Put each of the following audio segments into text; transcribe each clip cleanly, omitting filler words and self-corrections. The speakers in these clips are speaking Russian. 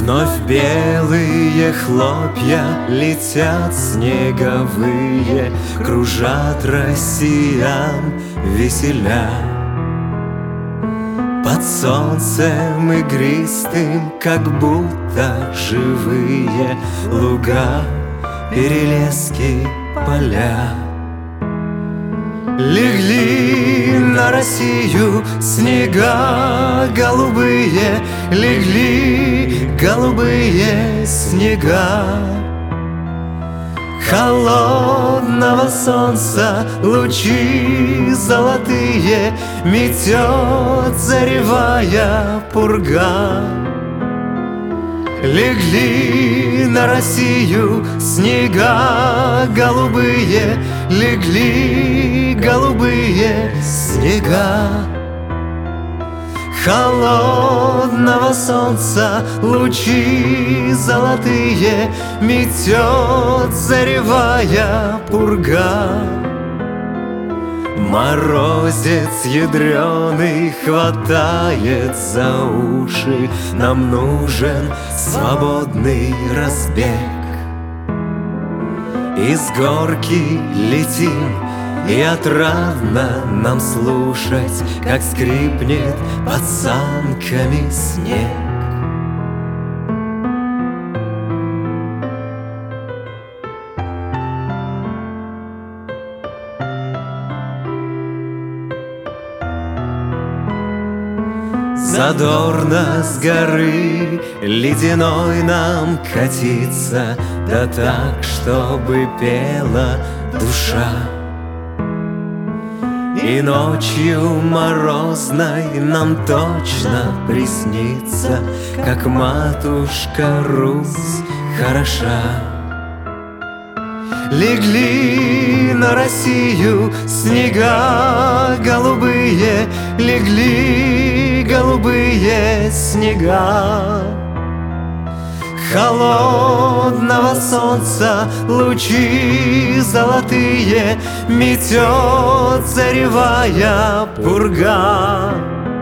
Вновь белые хлопья летят снеговые, кружат россиян веселя. Под солнцем игристым, как будто живые луга, перелески, поля. Легли на Россию снега голубые, легли голубые снега. Холодного солнца лучи золотые метет заревая пурга. Легли на Россию снега голубые, легли голубые снега. Холодного солнца лучи золотые метет заревая пурга. Морозец ядреный хватает за уши, нам нужен свободный разбег. Из горки летим, и отрадно нам слушать, как скрипнет под санками снег. Задорно с горы ледяной нам катиться, да так, чтобы пела душа. И ночью морозной нам точно приснится, как матушка Русь хороша. Легли на Россию снега голубые, легли голубые снега. Холодного солнца лучи золотые метет заревая пурга.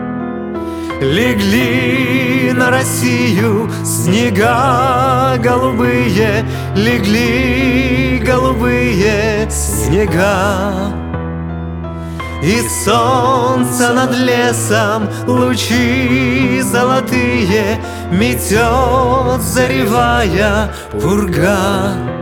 Легли на Россию снега голубые, легли голубые снега. И солнце над лесом лучи золотые метет заревая пурга.